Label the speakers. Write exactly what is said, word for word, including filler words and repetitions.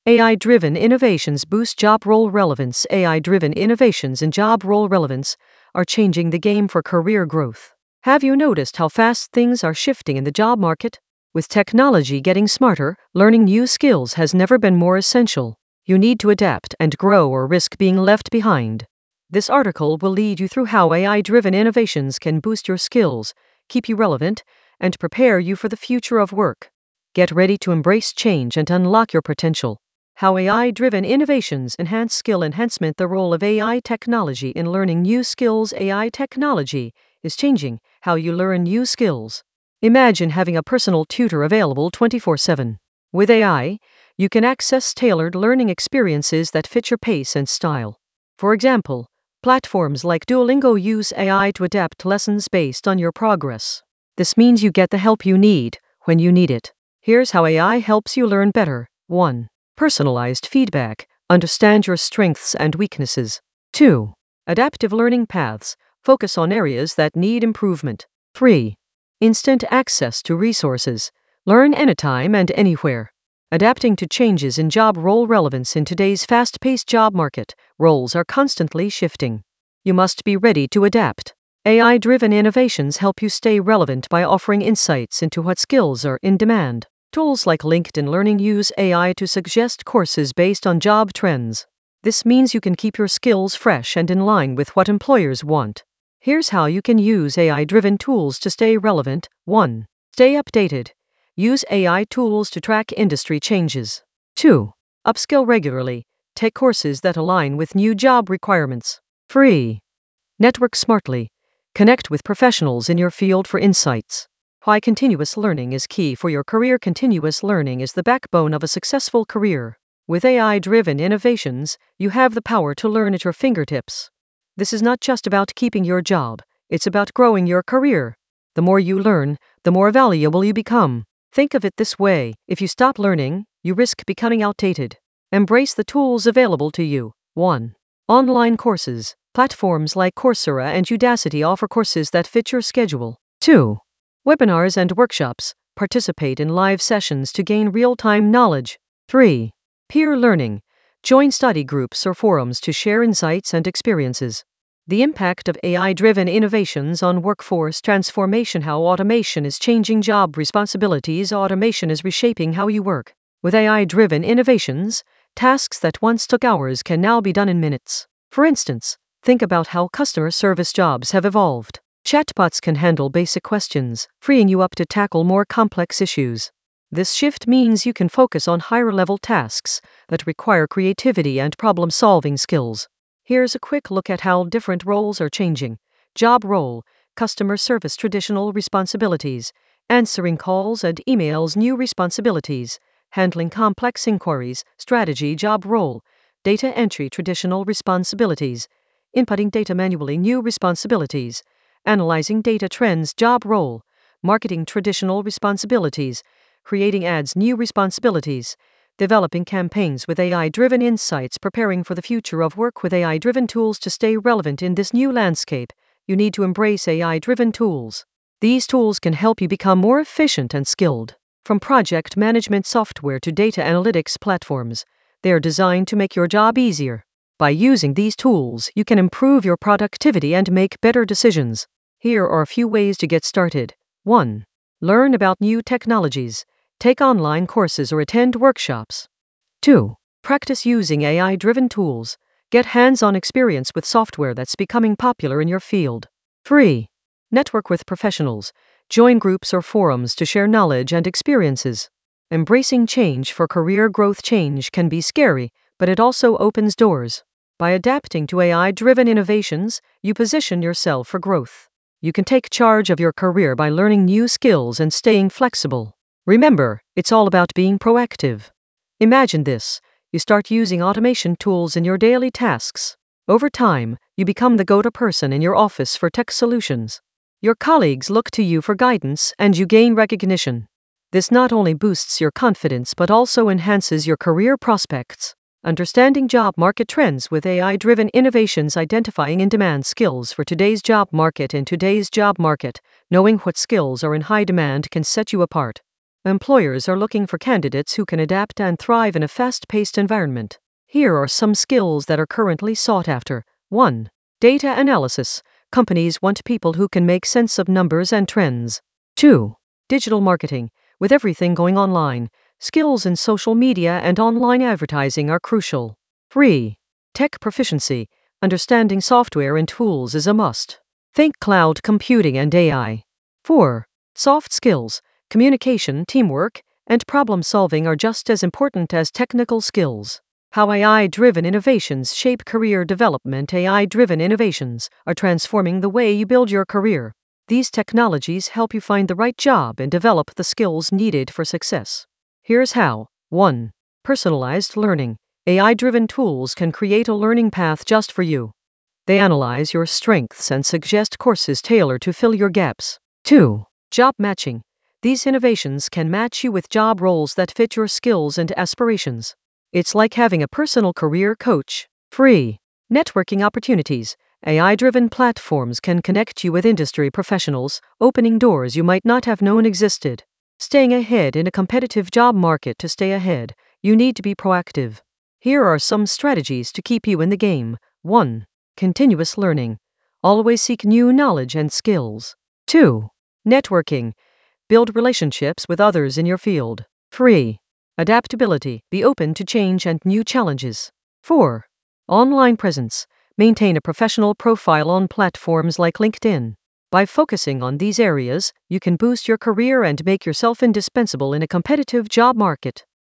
Speaker 1: A I-driven innovations boost job role relevance. A I-driven innovations and job role relevance are changing the game for career growth. Have you noticed how fast things are shifting in the job market? With technology getting smarter, learning new skills has never been more essential. You need to adapt and grow or risk being left behind. This article will lead you through how A I-driven innovations can boost your skills, keep you relevant, and prepare you for the future of work. Get ready to embrace change and unlock your potential. How A I-driven innovations enhance skill enhancement. The role of A I technology in learning new skills. A I technology is changing how you learn new skills. Imagine having a personal tutor available twenty-four seven. With A I, you can access tailored learning experiences that fit your pace and style. For example, platforms like Duolingo use A I to adapt lessons based on your progress. This means you get the help you need when you need it. Here's how A I helps you learn better. one. Personalized feedback. Understand your strengths and weaknesses. two. Adaptive learning paths. Focus on areas that need improvement. three. Instant access to resources. Learn anytime and anywhere. Adapting to changes in job role relevance. In today's fast-paced job market, roles are constantly shifting. You must be ready to adapt. A I-driven innovations help you stay relevant by offering insights into what skills are in demand. Tools like LinkedIn Learning use A I to suggest courses based on job trends. This means you can keep your skills fresh and in line with what employers want. Here's how you can use A I-driven tools to stay relevant. one. Stay updated. Use A I tools to track industry changes. two. Upskill regularly. Take courses that align with new job requirements. three. Network smartly. Connect with professionals in your field for insights. Why continuous learning is key for your career. Continuous learning is the backbone of a successful career. With A I-driven innovations, you have the power to learn at your fingertips. This is not just about keeping your job, it's about growing your career. The more you learn, the more valuable you become. Think of it this way: if you stop learning, you risk becoming outdated. Embrace the tools available to you. one. Online courses. Platforms like Coursera and Udacity offer courses that fit your schedule. two. Webinars and workshops. Participate in live sessions to gain real-time knowledge. three. Peer learning. Join study groups or forums to share insights and experiences. The impact of A I-driven innovations on workforce transformation. How automation is changing job responsibilities. Automation is reshaping how you work. With A I-driven innovations, tasks that once took hours can now be done in minutes. For instance, think about how customer service jobs have evolved. Chatbots can handle basic questions, freeing you up to tackle more complex issues. This shift means you can focus on higher-level tasks that require creativity and problem-solving skills. Here's a quick look at how different roles are changing. Job role, customer service. Traditional responsibilities, answering calls and emails. New responsibilities, handling complex inquiries. Strategy. Job role, data entry. Traditional responsibilities, inputting data manually. New responsibilities, analyzing data trends. Job role, marketing. Traditional responsibilities, creating ads. New responsibilities, developing campaigns. With A I-driven insights. Preparing for the future of work. With A I-driven tools to stay relevant in this new landscape, you need to embrace A I-driven tools. These tools can help you become more efficient and skilled. From project management software to data analytics platforms, they are designed to make your job easier. By using these tools, you can improve your productivity and make better decisions. Here are a few ways to get started. one. Learn about new technologies. Take online courses or attend workshops. two. Practice using A I-driven tools. Get hands-on experience with software that's becoming popular in your field. three. Network with professionals. Join groups or forums to share knowledge and experiences. Embracing change for career growth. Change can be scary, but it also opens doors. By adapting to A I-driven innovations, you position yourself for growth. You can take charge of your career by learning new skills and staying flexible. Remember, it's all about being proactive. Imagine this: you start using automation tools in your daily tasks. Over time, you become the go-to person in your office for tech solutions. Your colleagues look to you for guidance, and you gain recognition. This not only boosts your confidence but also enhances your career prospects. Understanding job market trends with A I-driven innovations. Identifying in-demand skills for today's job market. In today's job market, knowing what skills are in high demand can set you apart. Employers are looking for candidates who can adapt and thrive in a fast-paced environment. Here are some skills that are currently sought after. one. Data analysis. Companies want people who can make sense of numbers and trends. two. Digital marketing. With everything going online, skills in social media and online advertising are crucial. three. Tech proficiency. Understanding software and tools is a must. Think cloud computing and A I. four. Soft skills. Communication, teamwork, and problem solving are just as important as technical skills. How A I-driven innovations shape career development. A I-driven innovations are transforming the way you build your career. These technologies help you find the right job and develop the skills needed for success. Here's how. one. Personalized learning. A I-driven tools can create a learning path just for you. They analyze your strengths and suggest courses tailored to fill your gaps. two. Job matching. These innovations can match you with job roles that fit your skills and aspirations. It's like having a personal career coach. three. Networking opportunities. A I-driven platforms can connect you with industry professionals, opening doors you might not have known existed. Staying ahead in a competitive job market. To stay ahead, you need to be proactive. Here are some strategies to keep you in the game. one. Continuous learning. Always seek new knowledge and skills. two. Networking. Build relationships with others in your field. three. Adaptability. Be open to change and new challenges. four. Online presence. Maintain a professional profile on platforms like LinkedIn. By focusing on these areas, you can boost your career and make yourself indispensable in a competitive job market.